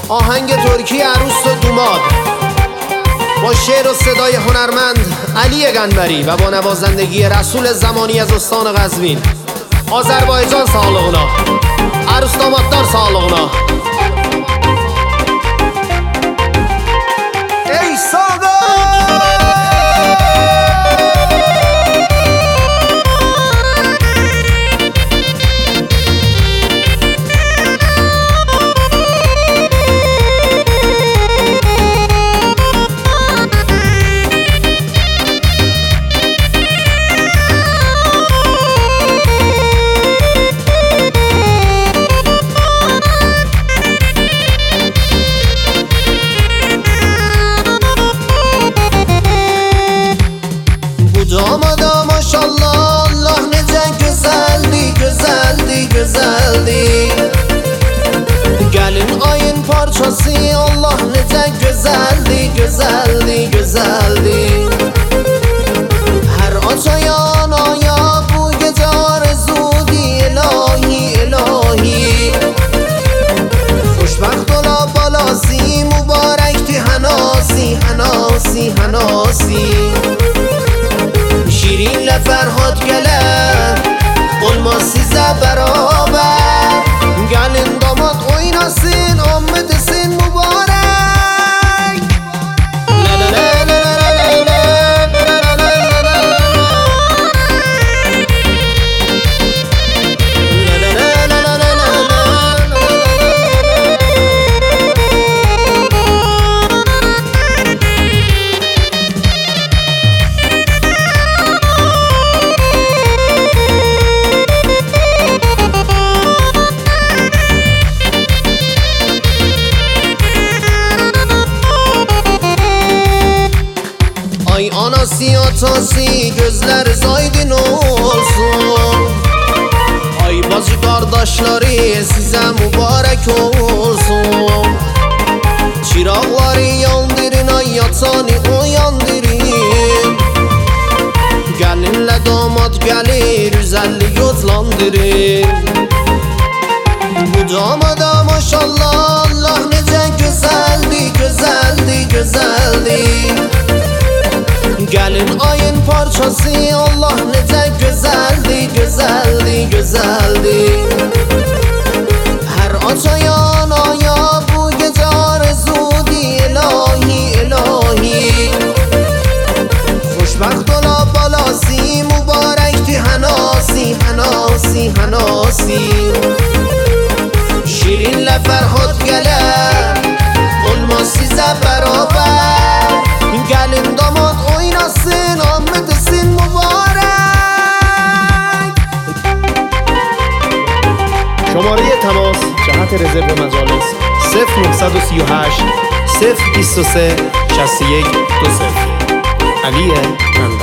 آهنگ ترکی عروس و دوماد با شعر و صدای هنرمند علی گنبری و با نوازندگی رسول زمانی از استان قزوین. آذربایجان sağlığına، عروس دامادlar sağlığına. ای ساده Damada maşallah Allah necə gözəldi, gözəldi, gözəldi. Gəlin ayın parçası Allah necə gözəldi, gözəldi, gözəldi. Hər açayan aya bu gecə arzudi ilahi, ilahi. Xoşbəxt ola balası mübarəkdi hənasi, hənasi, hənasi. شیرین لفرهاد گله olmaz size beraber. Gelin damat oynasın Ahmet desin mübarek. Ay anası atası gözler aydın olsun. Ay bacı kardeşleri size mübarek olsun. Çıraqları yandırın ay yatanı uyandırın. Gelinle damat gelir üzerli yozlandırın. Bu damada maşallah Allah necə gözəldi, gözəldi, gözəldi. Gelin ayın parçası Allah necə gözəldi, gözəldi, gözəldi. Hər açayan aya bu gecə arzudi ilahi, ilahi. Xoşbəxt ola balası mübarəkdi hənasi, hənasi, hənasi. Şirinlə Fərhad gələ olmaz sizə beraber. Gelin damat oynasın Ahmet desin mübarek. شماره تماس جهت رزرو مجالس 0938 023 61 20 علی گنبری.